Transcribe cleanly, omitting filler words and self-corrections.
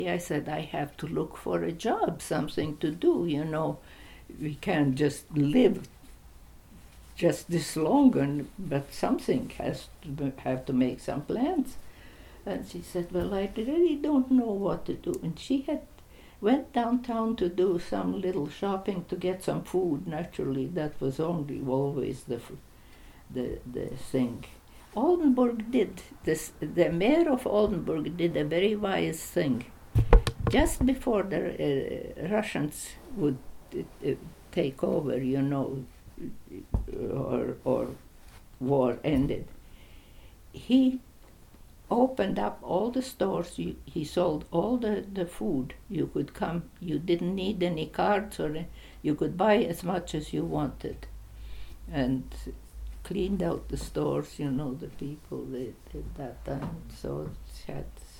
I said, I have to look for a job, something to do, you know. We can't just live just this long, but something has to have to make some plans. And she said, well, I really don't know what to do. And she had went downtown to do some little shopping to get some food. Naturally, that was only always the thing. Oldenburg did this. The mayor of Oldenburg did a very wise thing. Just before the Russians would take over, you know, or war ended, he opened up all the stores. He sold all the food. You could come. You didn't need any cards, or you could buy as much as you wanted, and cleaned out the stores. You know, the people at that time. So it had